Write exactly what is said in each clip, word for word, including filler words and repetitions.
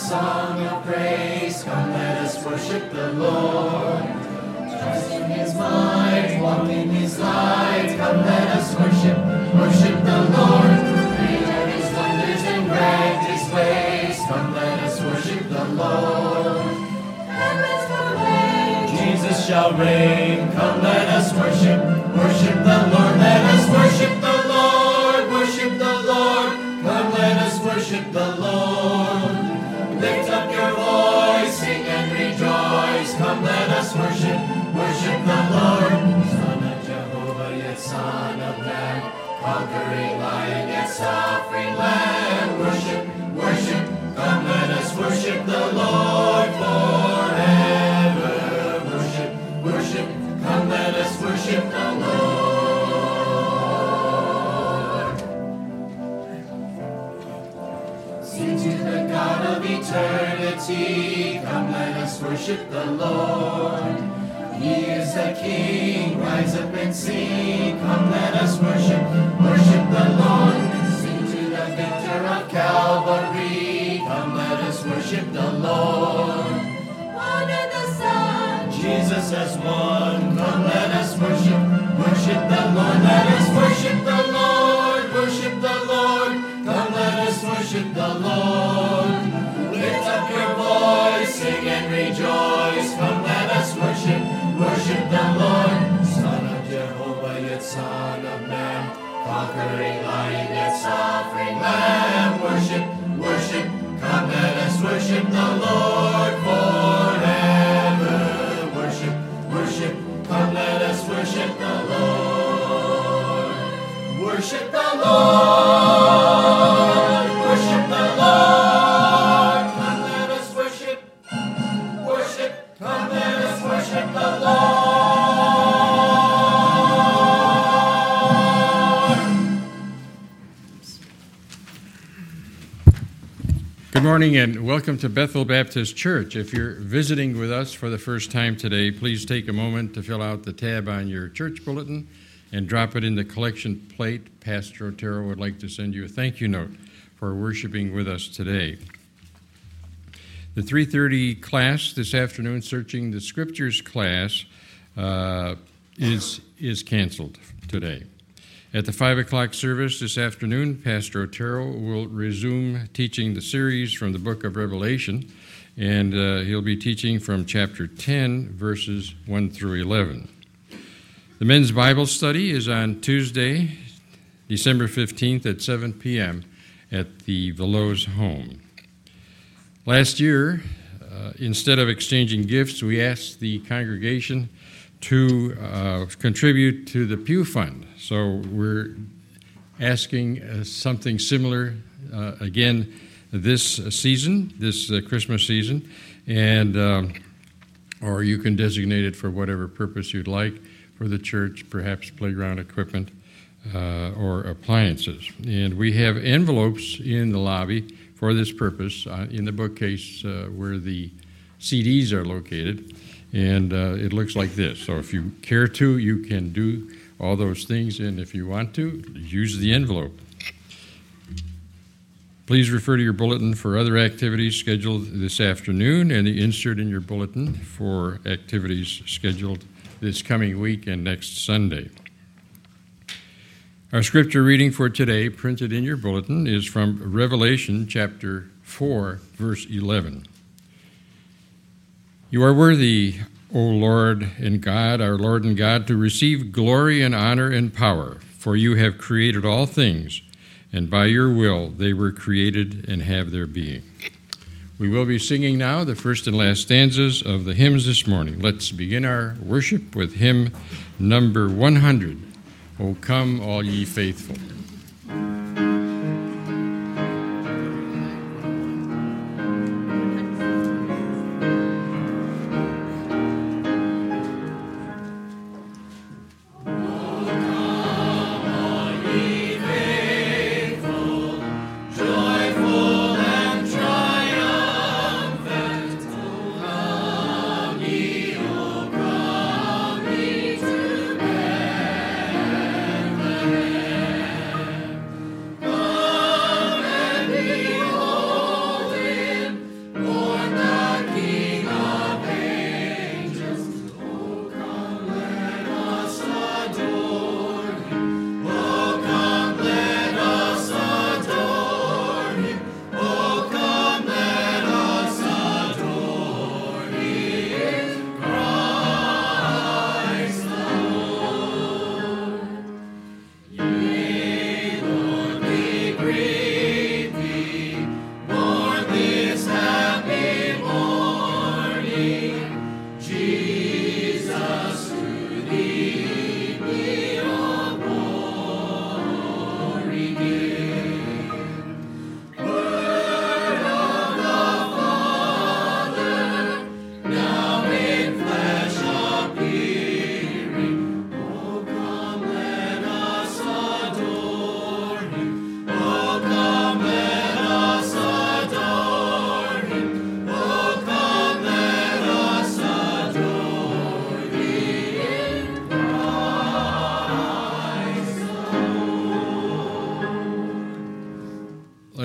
song of praise. Come, let us worship the Lord. Trust in His might, walk in His light. Come, let us worship, worship the Lord. Great are His wonders and grand His ways. Come, let us worship the Lord. Heavens will reign, Jesus shall reign. Come, let us worship, worship the Lord. Let us worship the Lord, worship the Lord. Come, let us worship the Lord. Lift up your voice, sing and rejoice. Come, let us worship, worship the Lord. Son of Jehovah, yet Son of Man, conquering Lion, yet suffering Lamb. Worship, worship, come, let us worship the Lord forever. Worship, worship, come, let us worship the Lord. Sing to the God of eternity. Come, let us worship the Lord. He is the King. Rise up and sing. Come, let us worship, worship the Lord. Sing to the victor of Calvary. Come, let us worship the Lord. One in the Son, Jesus has won. Come, let us worship, worship the Lord. Let us worship the Lord, worship the Lord. Come, let us worship the Lord. Lift up your voice, sing and rejoice. Come, let us worship, worship the Lord. Son of Jehovah, yet Son of Man, conquering Lion, yet suffering Lamb. Worship, worship, come, let us worship the Lord forever. Worship, worship, come, let us worship the Lord. Worship the Lord, worship the Lord. Come, let us worship, worship, come, let us worship the Lord. Good morning and welcome to Bethel Baptist Church. If you're visiting with us for the first time today, please take a moment to fill out the tab on your church bulletin and drop it in the collection plate. Pastor Otero would like to send you a thank you note for worshiping with us today. The three thirty class this afternoon, Searching the Scriptures class, uh, is, is canceled today. At the five o'clock service this afternoon, Pastor Otero will resume teaching the series from the book of Revelation, and uh, he'll be teaching from chapter ten, verses one through eleven. The men's Bible study is on Tuesday, December fifteenth at seven p.m. at the Veloz home. Last year, uh, instead of exchanging gifts, we asked the congregation to uh, contribute to the Pew Fund. So we're asking uh, something similar uh, again this season, this uh, Christmas season, and um, or you can designate it for whatever purpose you'd like for the church, perhaps playground equipment uh, or appliances. And we have envelopes in the lobby for this purpose uh, in the bookcase uh, where the C Ds are located. And uh, it looks like this. So if you care to, you can do all those things. And if you want to, use the envelope. Please refer to your bulletin for other activities scheduled this afternoon and the insert in your bulletin for activities scheduled this coming week and next Sunday. Our scripture reading for today, printed in your bulletin, is from Revelation chapter four, verse eleven. You are worthy, O Lord and God, our Lord and God, to receive glory and honor and power, for you have created all things, and by your will they were created and have their being. We will be singing now the first and last stanzas of the hymns this morning. Let's begin our worship with hymn number one hundred, O Come All Ye Faithful. Come ye to Bethlehem.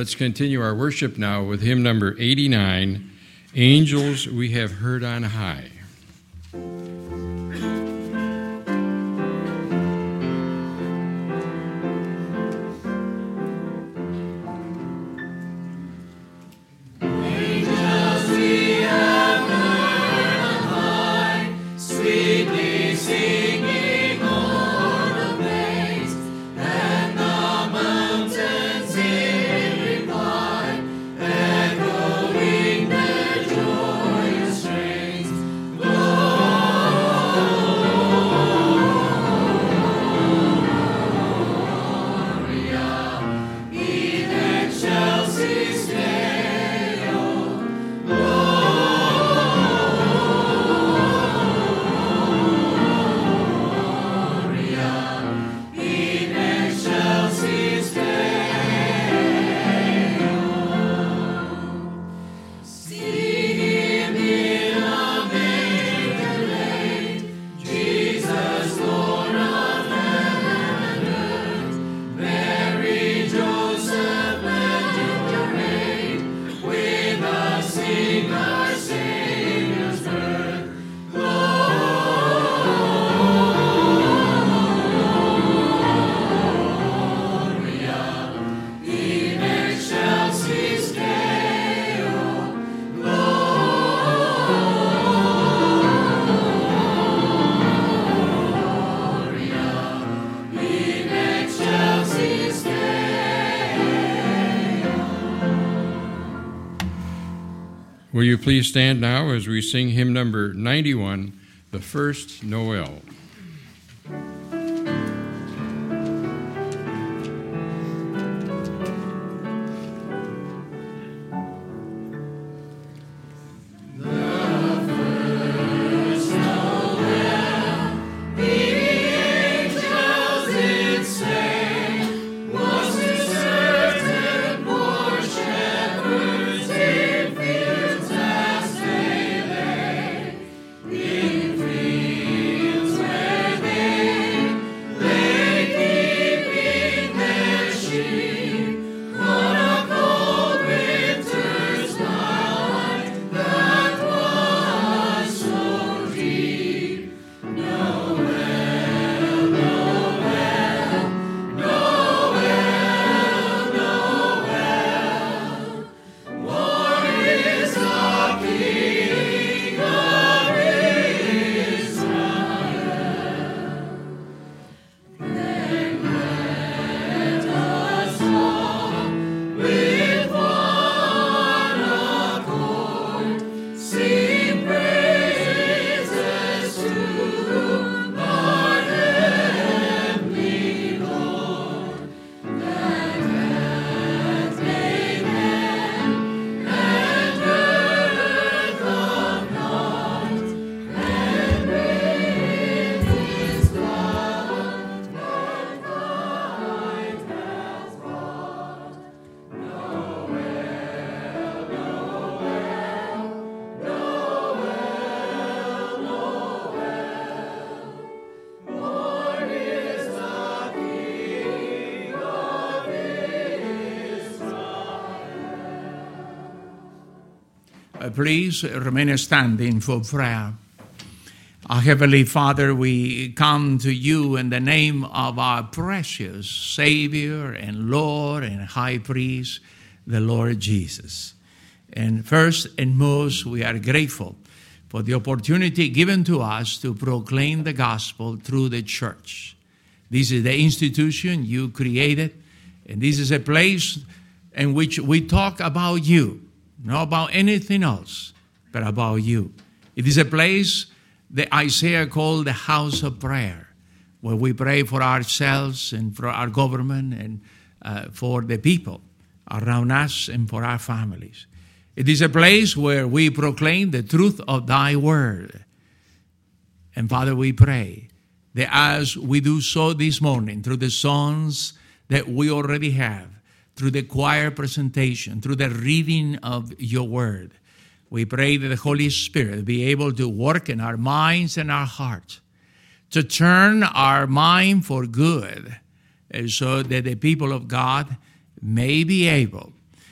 Let's continue our worship now with hymn number eighty-nine, Angels We Have Heard on High. Will you please stand now as we sing hymn number ninety-one, The First Noel. Please remain standing for prayer. Our Heavenly Father, we come to you in the name of our precious Savior and Lord and High Priest, the Lord Jesus. And first and most, we are grateful for the opportunity given to us to proclaim the gospel through the church. This is the institution you created, and this is a place in which we talk about you. Not about anything else, but about you. It is a place that Isaiah called the house of prayer, where we pray for ourselves and for our government and uh, for the people around us and for our families. It is a place where we proclaim the truth of thy word. And Father, we pray that as we do so this morning through the songs that we already have, through the choir presentation, through the reading of your word, we pray that the Holy Spirit be able to work in our minds and our hearts, to turn our mind for good, so that the people of God may be able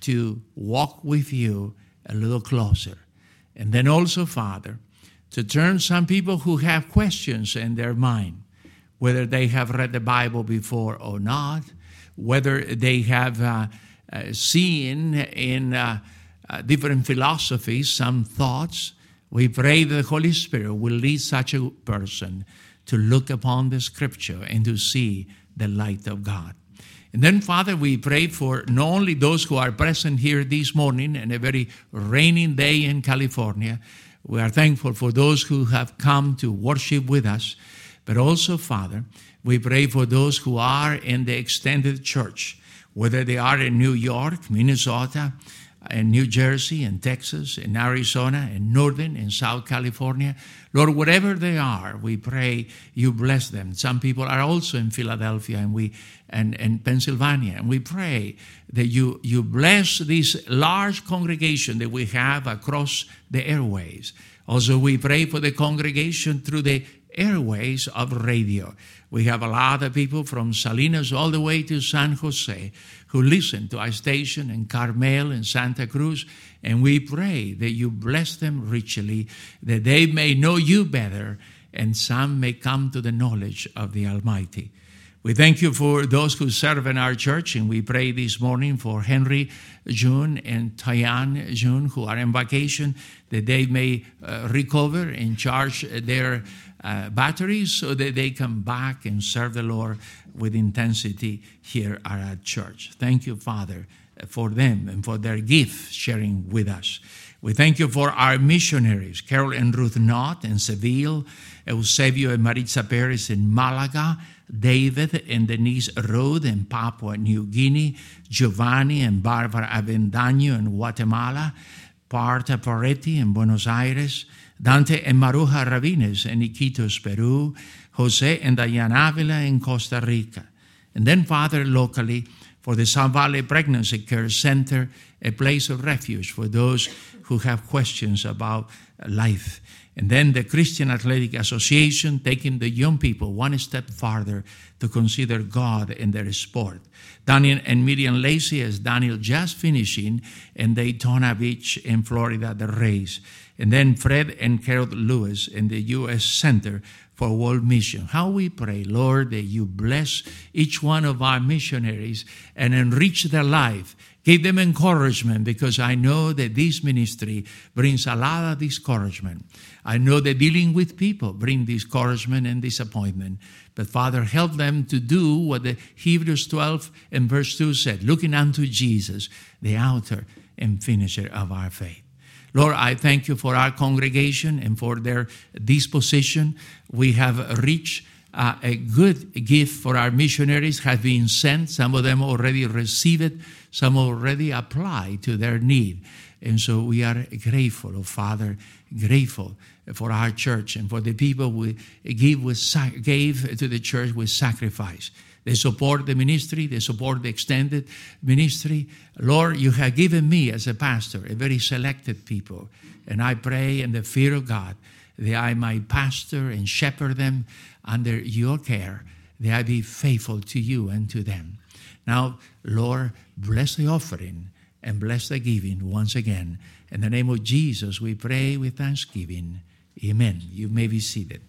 to walk with you a little closer. And then also, Father, to turn some people who have questions in their mind, whether they have read the Bible before or not, whether they have uh, uh, seen in uh, uh, different philosophies some thoughts. We pray that the Holy Spirit will lead such a person to look upon the Scripture and to see the light of God. And then, Father, we pray for not only those who are present here this morning and a very rainy day in California. We are thankful for those who have come to worship with us. But also, Father, we pray for those who are in the extended church, whether they are in New York, Minnesota, in New Jersey, in Texas, in Arizona, in Northern, in South California. Lord, wherever they are, we pray you bless them. Some people are also in Philadelphia and we and, and Pennsylvania. And we pray that you, you bless this large congregation that we have across the airways. Also, we pray for the congregation through the airways of radio. We have a lot of people from Salinas all the way to San Jose who listen to our station in Carmel and Santa Cruz, and we pray that you bless them richly, that they may know you better, and some may come to the knowledge of the Almighty. We thank you for those who serve in our church, and we pray this morning for Henry June and Tyann June, who are on vacation, that they may uh, recover and charge their uh, batteries so that they come back and serve the Lord with intensity here at our church. Thank you, Father, for them and for their gift sharing with us. We thank you for our missionaries, Carol and Ruth Knott in Seville, Eusebio and Maritza Perez in Malaga, David and Denise Rode in Papua New Guinea, Giovanni and Barbara Avendaño in Guatemala, Parta Paretti in Buenos Aires, Dante and Maruja Ravines in Iquitos, Peru, Jose and Diana Avila in Costa Rica. And then, Father, locally, for the South Valley Pregnancy Care Center, a place of refuge for those who have questions about life. And then the Christian Athletic Association, taking the young people one step farther to consider God in their sport. Daniel and Miriam Lacey, as Daniel just finishing in Daytona Beach in Florida, the race. And then Fred and Carol Lewis in the U S Center for World Mission. How we pray, Lord, that you bless each one of our missionaries and enrich their life. Give them encouragement, because I know that this ministry brings a lot of discouragement. I know that dealing with people brings discouragement and disappointment. But Father, help them to do what the Hebrews twelve and verse two said, looking unto Jesus, the author and finisher of our faith. Lord, I thank you for our congregation and for their disposition. We have reached uh, a good gift for our missionaries, have been sent. Some of them already received it. Some already apply to their need. And so we are grateful, oh Father, grateful for our church and for the people we give with, gave to the church with sacrifice. They support the ministry. They support the extended ministry. Lord, you have given me as a pastor a very selected people. And I pray in the fear of God that I might pastor and shepherd them under your care, that I be faithful to you and to them. Now, Lord, bless the offering and bless the giving once again. In the name of Jesus, we pray with thanksgiving. Amen. You may be seated.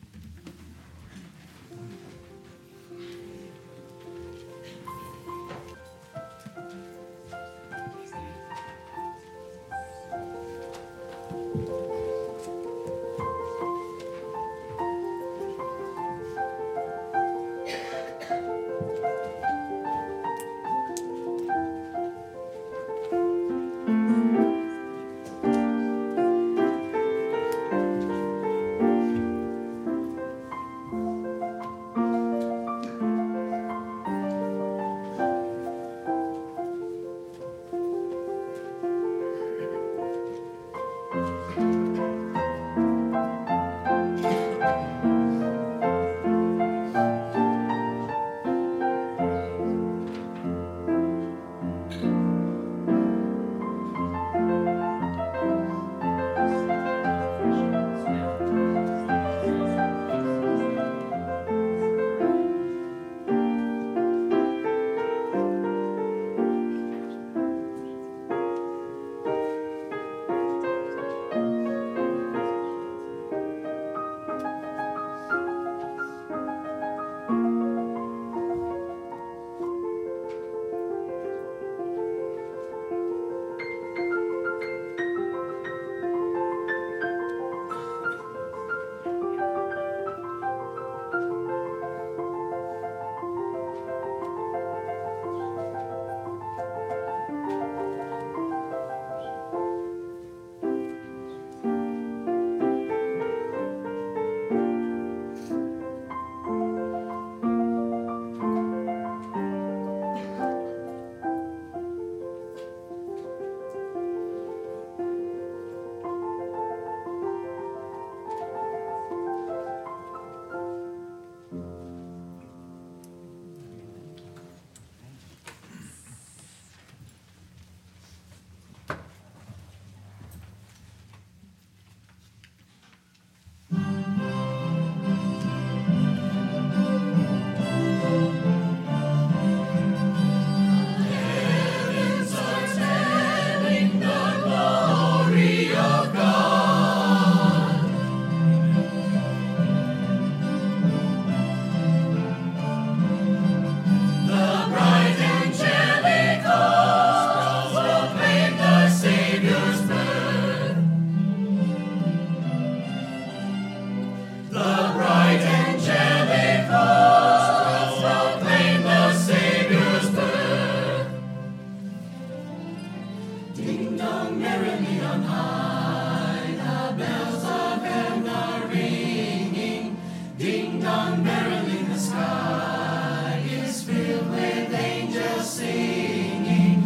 sung merrily in the sky is filled with angels singing.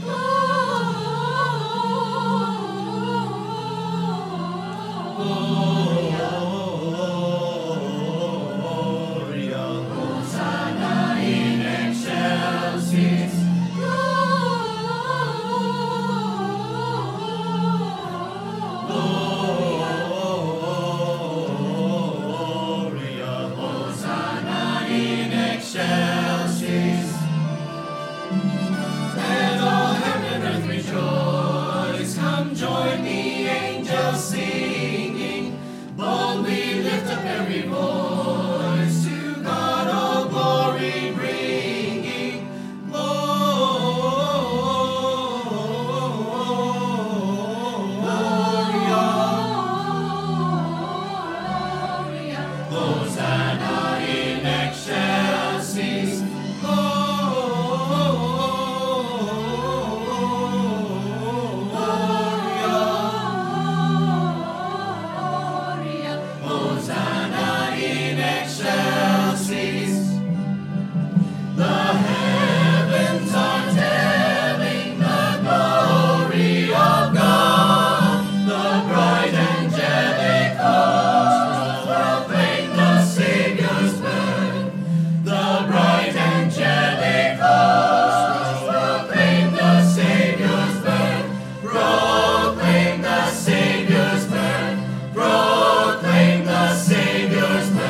Hosanna in excelsis. Hosanna in excelsis. Let all heaven and earth rejoice. Come join the angels singing. Boldly lift up every voice. To God all glory bringing. Gloria. Hosanna in excelsis. Hosanna in excelsis. The heavens are telling the glory of God. The bright angelic hosts proclaim the Savior's birth. The bright angelic hosts proclaim the Savior's birth. Proclaim the Savior's birth. Proclaim the Savior's birth.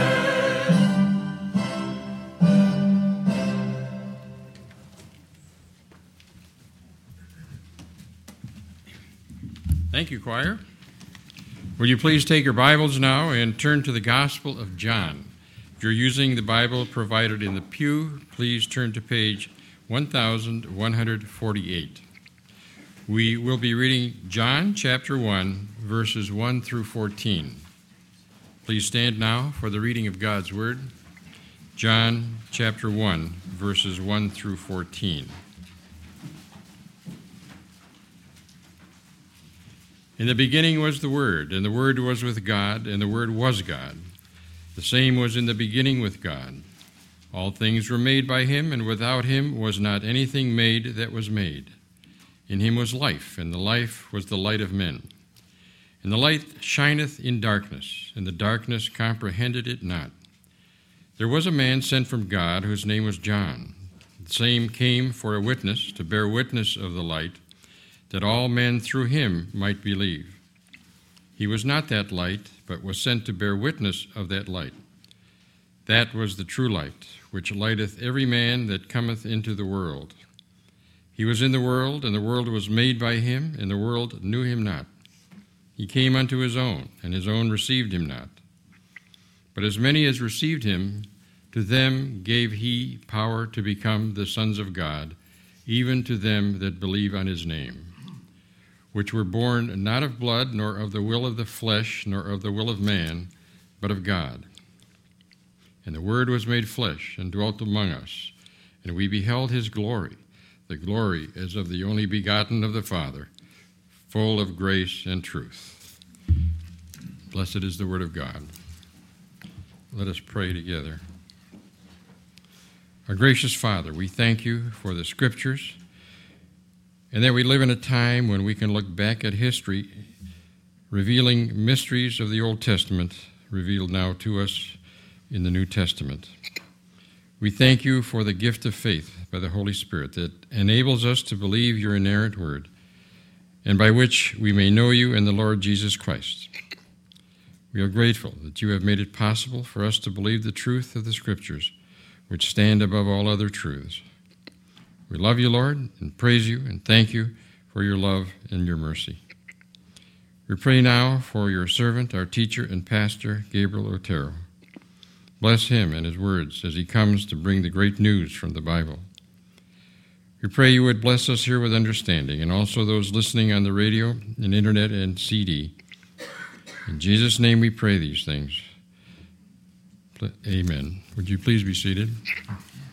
Thank you, choir. Will you please take your Bibles now and turn to the Gospel of John? If you're using the Bible provided in the pew, please turn to page one thousand one hundred forty-eight. We will be reading John chapter one, verses one through fourteen. Please stand now for the reading of God's Word. John chapter one, verses one through fourteen. In the beginning was the Word, and the Word was with God, and the Word was God. The same was in the beginning with God. All things were made by him, and without him was not anything made that was made. In him was life, and the life was the light of men. And the light shineth in darkness, and the darkness comprehended it not. There was a man sent from God, whose name was John. The same came for a witness, to bear witness of the light, that all men through him might believe. He was not that light, but was sent to bear witness of that light. That was the true light, which lighteth every man that cometh into the world. He was in the world, and the world was made by him, and the world knew him not. He came unto his own, and his own received him not. But as many as received him, to them gave he power to become the sons of God, even to them that believe on his name, which were born not of blood, nor of the will of the flesh, nor of the will of man, but of God. And the Word was made flesh, and dwelt among us, and we beheld his glory, the glory as of the only begotten of the Father, full of grace and truth. Blessed is the word of God. Let us pray together. Our gracious Father, we thank you for the Scriptures, and that we live in a time when we can look back at history, revealing mysteries of the Old Testament revealed now to us in the New Testament. We thank you for the gift of faith by the Holy Spirit that enables us to believe your inerrant word, and by which we may know you and the Lord Jesus Christ. We are grateful that you have made it possible for us to believe the truth of the Scriptures, which stand above all other truths. We love you, Lord, and praise you and thank you for your love and your mercy. We pray now for your servant, our teacher and pastor, Gabriel Otero. Bless him and his words as he comes to bring the great news from the Bible. We pray you would bless us here with understanding, and also those listening on the radio and internet and C D. In Jesus' name we pray these things. Amen. Would you please be seated?